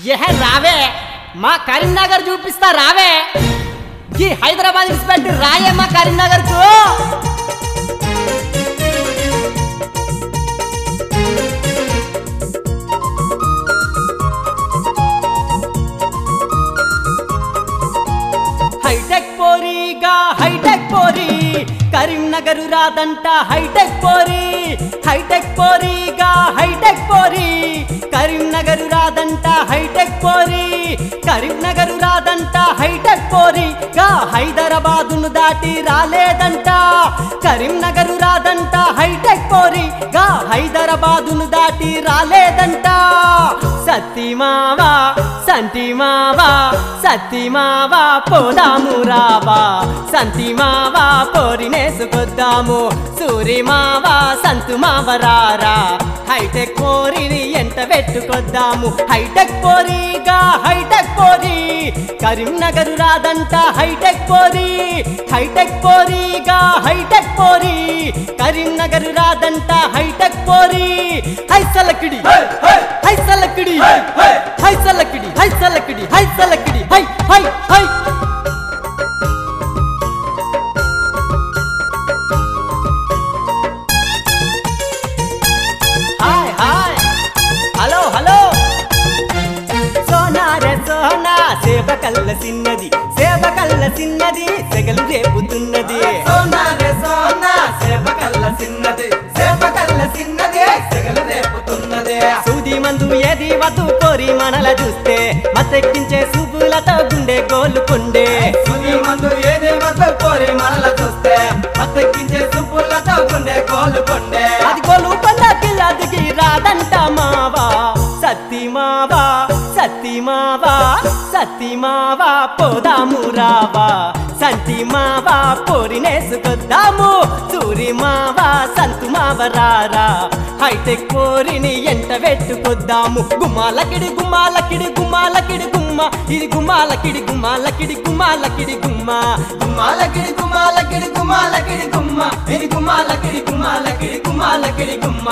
రావే మా కరీంనగర్ చూపిస్తా రావే ఈ హైదరాబాద్ ఇన్స్పెక్టర్ రాయే మా కరీంనగర్ కు హైటెక్ పోరీగా హైటెక్ పోరీ కరీంనగర్ రాదంట హైటెక్ పోరీ హైటెక్ పోరీగా హైటెక్ పోరీ కరీంనగర్ రాదంట హైటెక్ పోరీ కరీంనగర్ రాదంట హైటెక్ పోరీగా హైదరాబాదును దాటి రాలేదంట కరీంనగర్ రాదంట హైటెక్ పోరీగా హైదరాబాదును దాటి రాలేదంట సత్తిమావా సంతిమావా సత్తిమావా పోదాము రావా సంతిమావా పోరినేసుకొద్దాము సూరిమావా సంతుమావరారా హైటెక్ పోరిని ఎంట పెట్టుకొద్దాము హైటెక్ పోరీగా హైటెక్ పోరీ కరీంనగర్ రాదంట హైటెక్ పోరీ హైటెక్ పోరీగా హైటెక్ పోరీ కరీంనగర్ రాదంట హైటెక్ పోరీ హైసలకిడి హైసలకిడి హైసలకిడి హైసలకిడి హైసలకిడి hi hi hi hi hi hello hello సోనా రే సోనా సేవకల్ల సిన్నది సేవకల్ల సిన్నది సెగలు రేపుతున్నది సోనా రే సోనా సేవకల్ల సిన్నది సేవకల్ల సిన్నది సెగలు రేపుతున్నది సూది మందు ఏది వద్దు కోరి మనల చూస్తే మత్తెక్కించే సుబులతో గుండె గోలుకుండే సుని మందు ఏదే వద్ద కోరి మనల చూస్తే మత్తెక్కించే సుప్పులతో గుండె కోలుకొండే అది గోలుకొండ పిల్ల దిగి రాదంట మావా సత్తిమావా సత్తిమావా సత్తిమావా పోదాము రావా సంతిమావా పోరినేసుకొద్దాము సూరిమావా సంతుమావరారా హైటెక్ పోరిని ఎంట పెట్టుకొద్దాము గుమ్మాలకిడి గుమ్మాలకిడి గుమ్మాలకిడి గుమ్మ ఇది గుమ్మాలకిడి గుమ్మాలకిడి గుమ్మాలకిడి గుమ్మ గుమ్మాలకిడి గుమ్మాలకిడి గుమ్మాలకిడి గుమ్మ ఇది గుమ్మాలకిడి గుమ్మాలకిడి గుమ్మాలకిడి గుమ్మ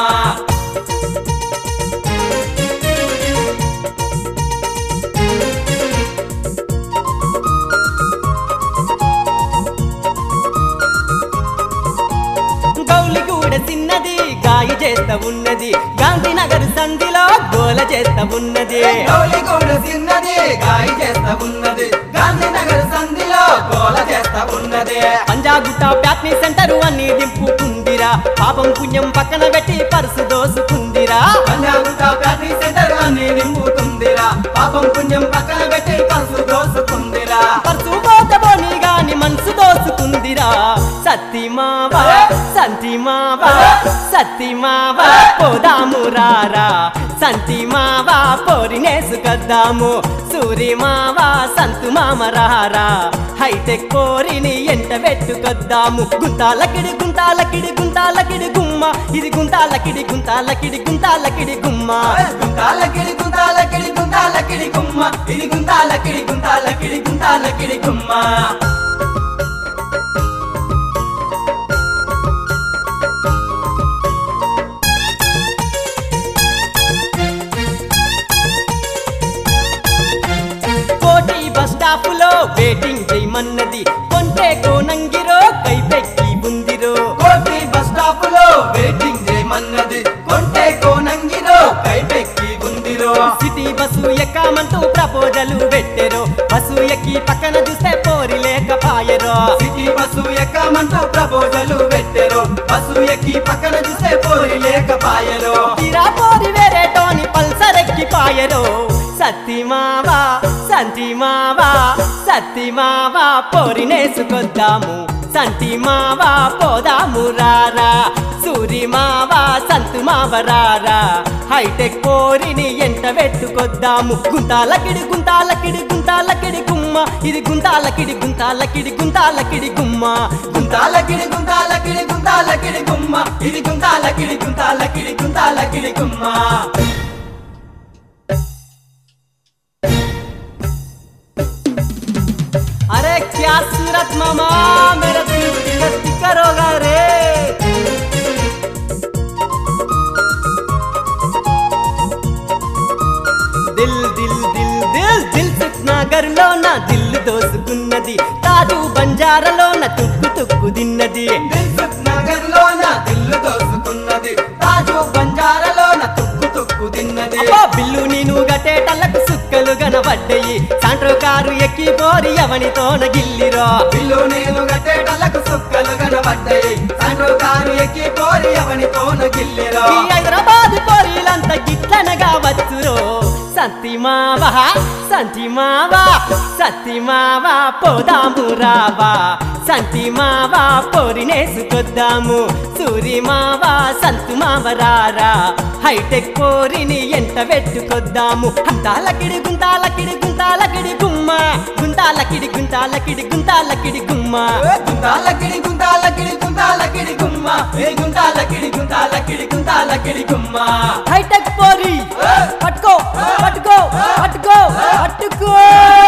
గౌలిగూడ చిన్నది గాయి చేస్తా ఉన్నది గాంధీనగర్ సంధిలో గోల చేస్తా ఉన్నది గౌలిగూడ చిన్నది గాయి చేస్తా ఉన్నది గాంధీనగర్ సంధిలో గోల చేస్తా ఉన్నది పంజాగుట్ట ప్యాట్నీ సెంటర్ అన్ని దింపుకుందిరా పాపం పుణ్యం పక్కన పెట్టి పర్సు దోసుకుందిరా పంజాగుట్ట ప్యాట్నీ సెంటర్ అన్ని నింపుతుందిరా పాపం పుణ్యం పక్కన పెట్టి పర్సు దోసుకుందిరా పర్సు పోతబోని గాని మనసు దోసుకుందిరా సత్తిమావా సంతిమావా సత్తిమావా పోదాము రారా సంతిమావా పోరినేసుకొద్దాము సూరిమావా సంతుమామరారా హైటెక్ పోరిని ఎంట పెట్టుకొద్దాము గుంతాలకిడి గుంతాలకిడి గుంతాలకిడి గుమ్మ ఇది గుంతాలకిడి గుంతాలకిడి గుంతాలకిడి గుమ్మ గుంతాలకిడి గుంతాలకిడి గుంతాలకిడి గుమ్మ ఇది గుంతాలకిడి గుంతాలకిడి గుంతాలకిడి గుమ్మ కోటి బస్ స్టాపులో వెయిటింగ్ చేయమన్నది కొంటే కోనంగిరో కైపెక్కి బుందిరో కోటి బస్ స్టాప్ లో వెయిటింగ్ చేయమన్నది కొంటే కోనంగిరో కైపెక్కి ఉందిరో సిటీ బస్సు ఎక్కామంటూ ప్రపోజలు పెట్టెరో బస్సు ఎక్కి పక్కన చూస్తే పోరి లేకపాయరో సిటీ బస్సు ఎక్కమంటూ ప్రపోజలు పెట్టెరో బస్సు ఎక్కి పక్కన చూస్తే పోరి లేకపాయరో తీరా పోరి వేరే టోని పల్సర్ ఎక్కిపాయరో సత్తిమావా సంతిమావా సత్తిమావా పోరినేసుకొద్దాము సంతిమావా పోదాము రారా సూరిమావా సంతుమావరారా హైటెక్ పోరిని ఎంట పెట్టుకొద్దాము గుంతాలకిడి గుంతాలకిడి గుంతాలకిడి గుమ్మ ఇది గుంతాలకిడి గుంతాలకిడి గుంతాలకిడి గుమ్మ గుంతాలకిడి గుంతాలకిడి గుంతాలకిడి గుమ్మ ఇది గుంతాలకిడి గుంతాలకిడి గుంతాలకిడి గుమ్మ अरे क्या सूरत मामा मेरा दिल टिकर होगा रे दिल दिल दिल దోసుకున్నది తాజు బంజారాలోన తుక్కు తుక్కు తిన్నది దిల్సుఖ్ నగర్ లోన దిల్లు దోసుకున్నది తాజు బంజారాలోన తుక్కు తుక్కు తిన్నది అబ్బా బిల్లు నేను గట్టేటల్లకు సుక్కలు గనబడ్డయి సాంట్రో కారు ఎక్కి పోరి ఎవనితోన గిల్లిరో బిల్లు నేను గట్టేటల్లకు సుక్కలు కనబడ్డాయి సండ్రు కారు ఎక్కి పోరి ఎవనితోన గిల్లిరో ఈ హైదరాబాద్ పోరీలంతా గిట్లనగా వచ్చురో సంతి మావా సంతి మావా సత్తి మావా పోదాము రావా సంతి మావా పోరినేసుకొద్దాము సూరి మావా సంతు మావరారా హైటెక్ పోరిని ఎంట పెట్టుకొద్దాము గుంతాలకిడి గుంతాలకిడి గుంతాలకిడి గుమ్మ గుంతాలకిడి గుంతాలకిడి గుంతాలకిడి గుమ్మ గుంతాలకిడి గుంతాలకిడి గుంతాలకిడి గుమ్మ ఏ గుంతాలకిడి గుంతాలకిడి గుంతాలకిడి గుమ్మ హైటెక్ పోరి పట్టుకో పట్టుకో పట్టుకో పట్టుకో